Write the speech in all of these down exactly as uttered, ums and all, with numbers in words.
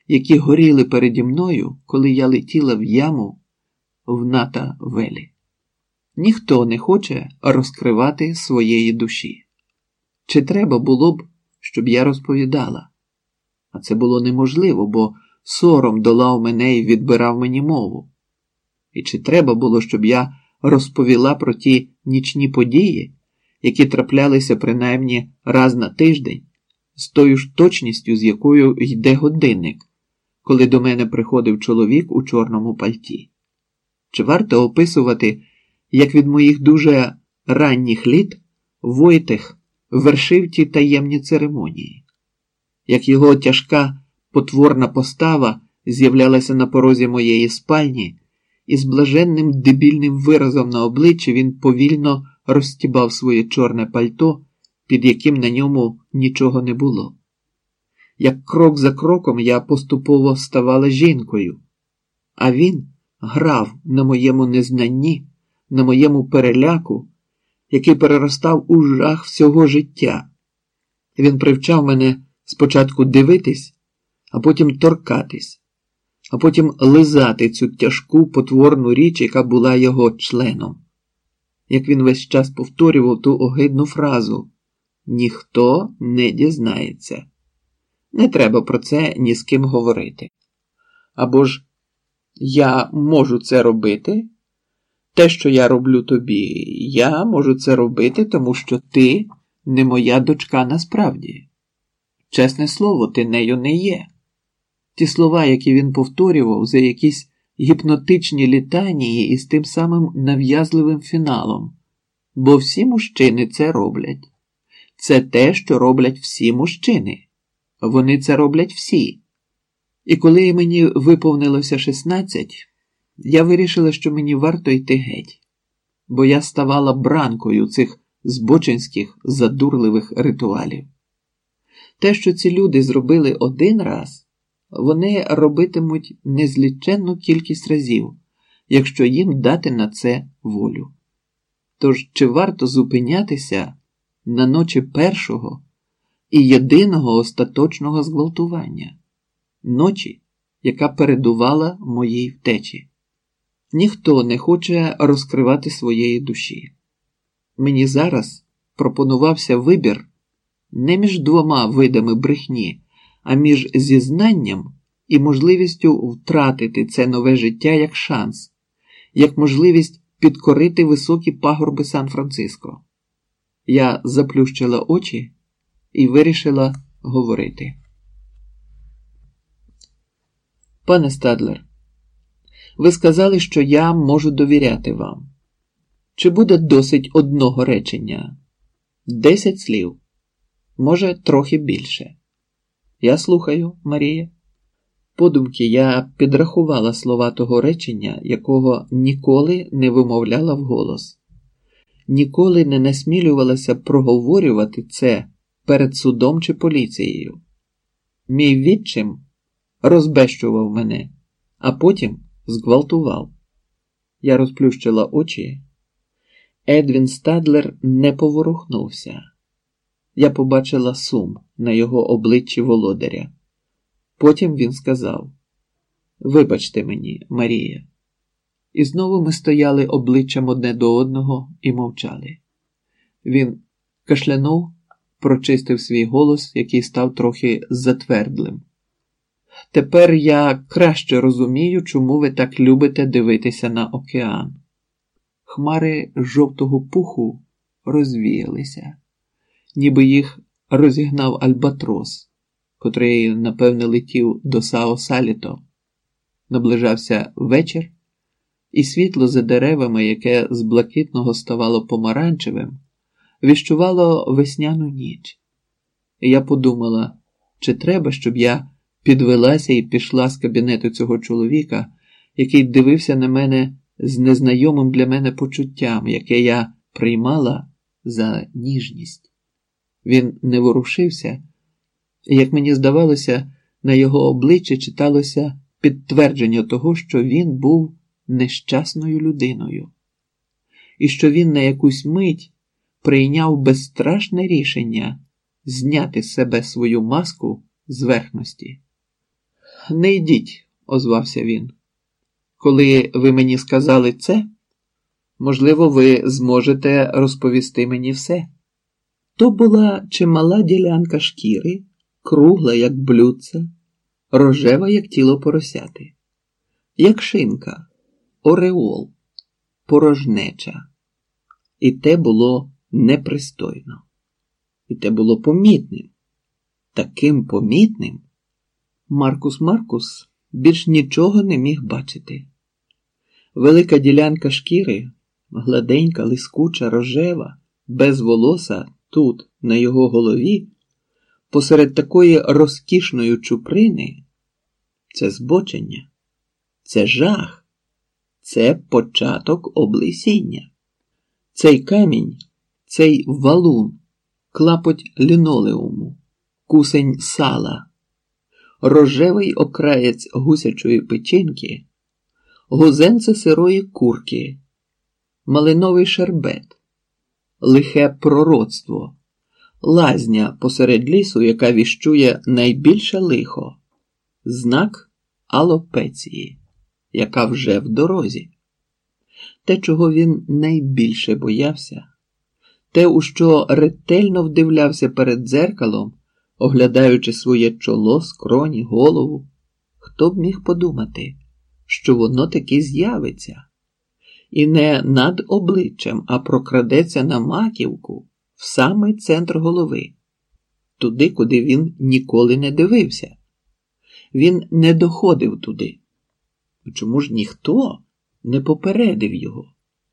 які горіли переді мною, коли я летіла в яму в Ната-Велі. Ніхто не хоче розкривати своєї душі. Чи треба було б, щоб я розповідала? А це було неможливо, бо сором долав мене і відбирав мені мову. І чи треба було, щоб я розповіла про ті нічні події, які траплялися принаймні раз на тиждень, з тою ж точністю, з якою йде годинник, коли до мене приходив чоловік у чорному пальті? Чи варто описувати, як від моїх дуже ранніх літ Войтех вершив ті таємні церемонії? Як його тяжка, потворна постава з'являлася на порозі моєї спальні, і з блаженним дебільним виразом на обличчі він повільно розстібав своє чорне пальто, під яким на ньому нічого не було. Як крок за кроком я поступово ставала жінкою, а він грав на моєму незнанні, на моєму переляку, який переростав у жах всього життя. Він привчав мене спочатку дивитись, а потім торкатись, а потім лизати цю тяжку потворну річ, яка була його членом. Як він весь час повторював ту огидну фразу «Ніхто не дізнається». Не треба про це ні з ким говорити. Або ж «Я можу це робити, те, що я роблю тобі, я можу це робити, тому що ти не моя дочка насправді. Чесне слово, ти нею не є». Ті слова, які він повторював за якісь гіпнотичні літанії із тим самим нав'язливим фіналом. Бо всі мужчини це роблять. Це те, що роблять всі мужчини. Вони це роблять всі. І коли мені виповнилося шістнадцять, я вирішила, що мені варто йти геть. Бо я ставала бранкою цих збочинських задурливих ритуалів. Те, що ці люди зробили один раз, вони робитимуть незліченну кількість разів, якщо їм дати на це волю. Тож, чи варто зупинятися на ночі першого і єдиного остаточного зґвалтування? Ночі, яка передувала моїй втечі. Ніхто не хоче розкривати своєї душі. Мені зараз пропонувався вибір не між двома видами брехні, а між зізнанням і можливістю втратити це нове життя як шанс, як можливість підкорити високі пагорби Сан-Франциско. Я заплющила очі і вирішила говорити. Пане Стадлер, ви сказали, що я можу довіряти вам. Чи буде досить одного речення? Десять слів. Може, трохи більше. Я слухаю, Марія. Подумки я підрахувала слова того речення, якого ніколи не вимовляла вголос. Ніколи не насмілювалася проговорювати це перед судом чи поліцією. Мій відчим розбещував мене, а потім зґвалтував. Я розплющила очі. Едвін Стадлер не поворухнувся. Я побачила сум на його обличчі володаря. Потім він сказав: «Вибачте мені, Марія». І знову ми стояли обличчям одне до одного і мовчали. Він кашлянув, прочистив свій голос, який став трохи затвердлим. «Тепер я краще розумію, чому ви так любите дивитися на океан». Хмари жовтого пуху розвіялися, ніби їх розігнав альбатрос, котрий, напевне, летів до Сао-Саліто. Наближався вечір, і світло за деревами, яке з блакитного ставало помаранчевим, віщувало весняну ніч. І я подумала, чи треба, щоб я підвелася і пішла з кабінету цього чоловіка, який дивився на мене з незнайомим для мене почуттям, яке я приймала за ніжність. Він не ворушився, і, як мені здавалося, на його обличчі читалося підтвердження того, що він був нещасною людиною, і що він на якусь мить прийняв безстрашне рішення зняти з себе свою маску зверхності. Не йдіть, озвався він. Коли ви мені сказали це, можливо, ви зможете розповісти мені все. То була чимала ділянка шкіри, кругла, як блюдце, рожева, як тіло поросяти, як шинка, ореол, порожнеча. І те було непристойно. І те було помітним. Таким помітним Маркус Маркус більш нічого не міг бачити. Велика ділянка шкіри, гладенька, лискуча, рожева, без волоса тут, на його голові, посеред такої розкішної чуприни – це збочення, це жах, це початок облесіння. Цей камінь, цей валун, клапоть лінолеуму, кусень сала, рожевий окраєць гусячої печінки, гузенце сирої курки, малиновий шербет, лихе пророцтво, лазня посеред лісу, яка віщує найбільше лихо, знак алопеції, яка вже в дорозі. Те, чого він найбільше боявся, те, у що ретельно вдивлявся перед дзеркалом, оглядаючи своє чоло, скроні, голову, хто б міг подумати, що воно таки з'явиться, і не над обличчям, а прокрадеться на маківку, в самий центр голови, туди, куди він ніколи не дивився. Він не доходив туди. Чому ж ніхто не попередив його?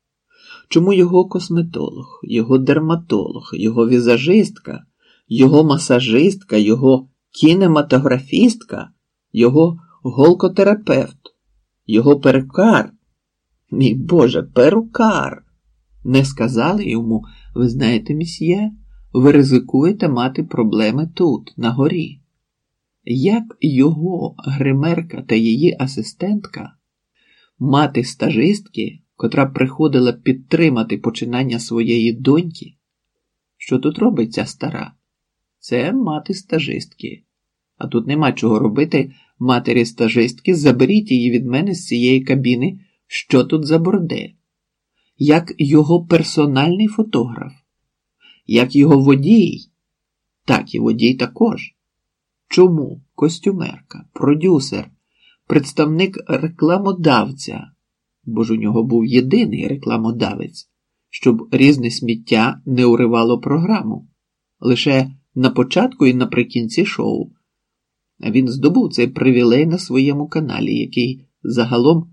Чому його косметолог, його дерматолог, його візажистка, його масажистка, його кінематографістка, його голкотерапевт, його перукар, мій Боже, перукар, не сказали йому: ви знаєте, місьє, ви ризикуєте мати проблеми тут, на горі? Як його гримерка та її асистентка, мати стажистки, котра приходила підтримати починання своєї доньки? Що тут робить ця стара? Це мати стажистки. А тут нема чого робити матері стажистки, заберіть її від мене з цієї кабіни, що тут за бордель. Як його персональний фотограф, як його водій, так і водій також. Чому костюмерка, продюсер, представник рекламодавця, бо ж у нього був єдиний рекламодавець, щоб різне сміття не уривало програму, лише на початку і наприкінці шоу. А він здобув цей привілей на своєму каналі, який загалом